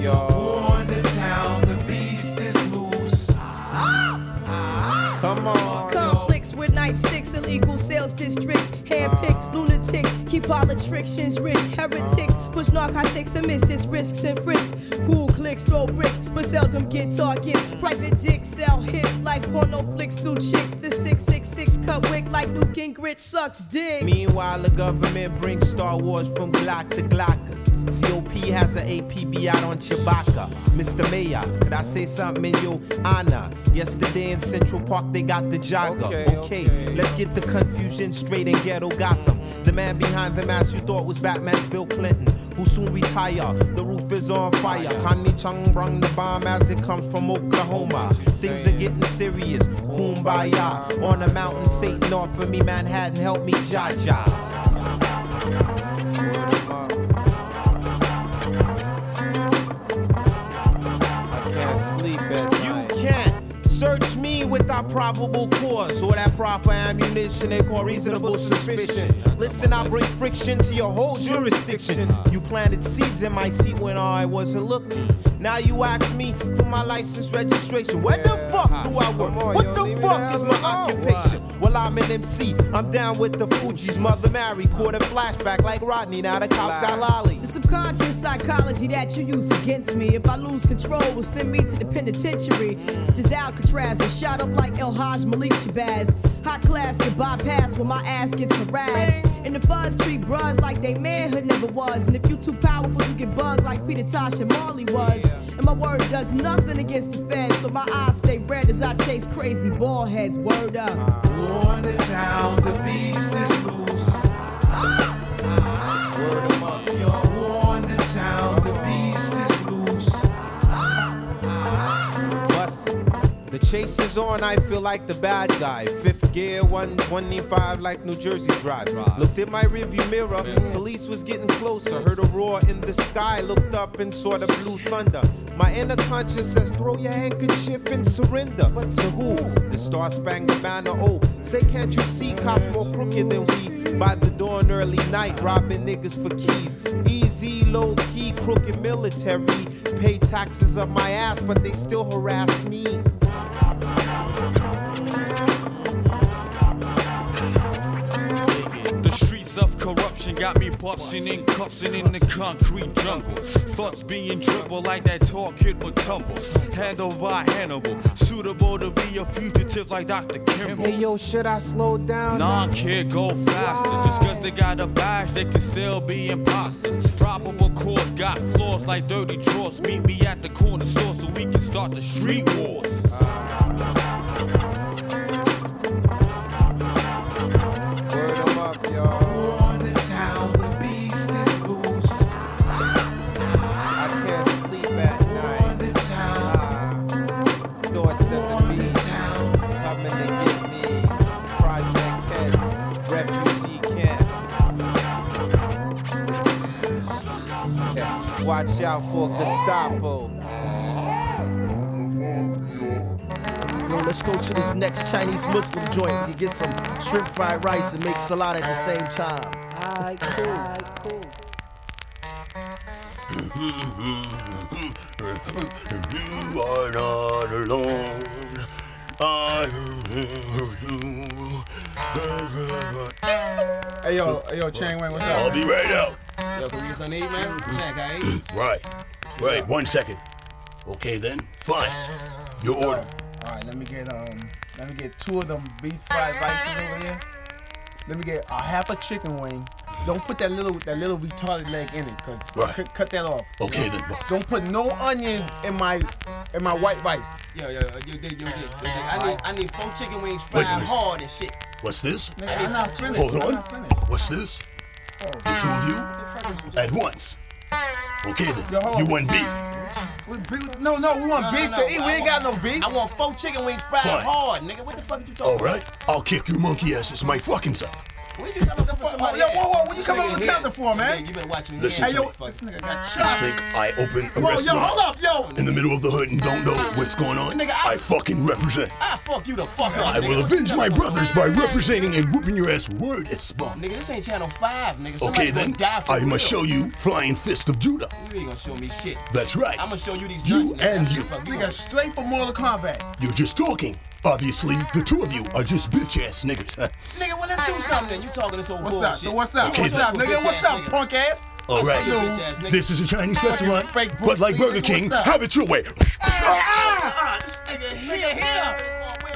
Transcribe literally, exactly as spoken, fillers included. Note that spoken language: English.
y'all. On the town, the beast is loose. Come on. Conflicts with nightsticks, illegal sales districts, handpicked lunatics, keep politicians rich, heretics, push narcotics and miss this risks and frisks. Cool clicks, throw bricks, but seldom get targets. Private dicks sell hits like porno flicks through chicks. The six six six cut wick like Luke and Grit sucks dick. Meanwhile, the government brings Star Wars from Glock to Glockers. C O P has an A P B out on Chewbacca. Mister Mayor, could I say something in your honor? Yesterday in Central Park, they got the jogger. Okay, okay, okay, let's get the confusion straight in ghetto Gotham. The man behind the mask you thought was Batman's Bill Clinton, who soon retire. The roof is on fire. Connie Chung brung the bomb as it comes from Oklahoma. Things are getting serious. Kumbaya. On a mountain, Satan offer me Manhattan, help me, Jaja. I can't sleep at night. You can't. Search me without probable cause or that proper ammunition they call reasonable suspicion. Listen, I bring friction to your whole jurisdiction. You planted seeds in my seat when I wasn't looking. Now you ask me for my license registration. Where the fuck do I work? What the fuck is my occupation? Well, I'm an M C. I'm down with the Fugees. Mother Mary caught a flashback like Rodney. Now the cops got lolly. The subconscious psychology that you use against me. If I lose control, will send me to the penitentiary. Such as Alcatraz and shot up like El Haj Malik Shabazz. Hot class get bypassed when my ass gets harassed. And the fuzz treat bros like they manhood never was. And if you too powerful, you get bugged like Peter Tosh and Marley was. And my word does nothing against the feds, so my eyes stay red as I chase crazy ball heads. Word up. On the town, the beast is loose. Word em up, yo. On the town, the beast is loose. Bust it. The chase is on, I feel like the bad guy. Fifth gear, one twenty-five like New Jersey Drive. Looked in my rearview mirror, police was getting closer. Heard a roar in the sky, looked up and saw the blue thunder. My inner conscience says, throw your handkerchief and surrender. But to who? The Star Spangled Banner. Oh, say, can't you see cops more crooked than we? By the dawn, early night, robbing niggas for keys. Easy, low key, crooked military. Pay taxes up my ass, but they still harass me. Of corruption got me busting and cussing in the concrete jungle. Thoughts being dribbled like that tall kid would tumble. Handled by Hannibal, suitable to be a fugitive like Doctor Kimball. Hey yo, should I slow down? Nah, kid, go faster. Just cause they got a badge, they can still be imposters. Probable cause got flaws like dirty drawers. Meet me at the corner store so we can start the street wars. Word em up, y'all. Town, the beast is loose. I can't sleep at night. On the town, thoughts of the beast coming to get me. Project heads, refugee camp. Yeah. Watch out for Gestapo. Yo, let's go to this next Chinese Muslim joint. You get some shrimp fried rice and make salad at the same time. Alright, cool. Alright, cool. You are not alone. I Hey yo, hey yo, Chang Wang, what's up? I'll be right out. Yo, can we get something to eat, man? Chang, can I eat? Right, right. One second. Okay then. Fine. Your order. All right, let me get um, let me get two of them beef fried rices over here. Let me get a half a chicken wing. Don't put that little that little retarded leg in it, cause right. cut, cut that off. Okay then. Don't put no onions in my in my white rice. Yo, yo, yo, yo, yo, yo, yo, I need I need four chicken wings fried hard and shit. What's this? Nigga, I'm not finished. Hold I'm on. not finished. What's this? Oh. The two of you at once. Okay then. Yo, hold you on. want beef? We, beef? No, no, we want No, beef no, to no, eat. I We ain't want- got no beef. I want four chicken wings fried Fine. hard, nigga. What the fuck are you talking All about? right. I'll kick your monkey ass. It's my fucking self. What you coming up for somebody? Yo, whoa, whoa, what you This coming nigga up with the here. counter for, man? Yeah, you better watch your Listen hands. to Hey, yo, me. this nigga got I chops. think I open a Whoa, yo, restaurant hold up, yo. in the middle of the hood and don't know what's going on. Nigga, I- I fucking represent. Ah, fuck you the fuck up. I nigga. will What you avenge my talking about? brothers by representing and whooping your ass word as bomb. Nigga, this ain't Channel five, nigga. Somebody Okay gonna then, die for I real. must show you Flying Fist of Judah. You ain't gonna show me shit. That's right. I'm gonna show you these You nuts, nigga. and That's you. what the fuck Nigga, straight for Mortal Kombat. You're just talking. Obviously, the two of you are just bitch ass niggas. Huh? Nigga, well, let's do something then. You talking this old What's bullshit. up? So what's up? Okay, What's then. up, nigga? Bitch What's ass up, nigga. punk ass? All right. you bitch ass nigga. This is a Chinese restaurant, fake but like Bruce Lee, Burger nigga, King, what's up? have it your way. Ah, this nigga here. Nigga here.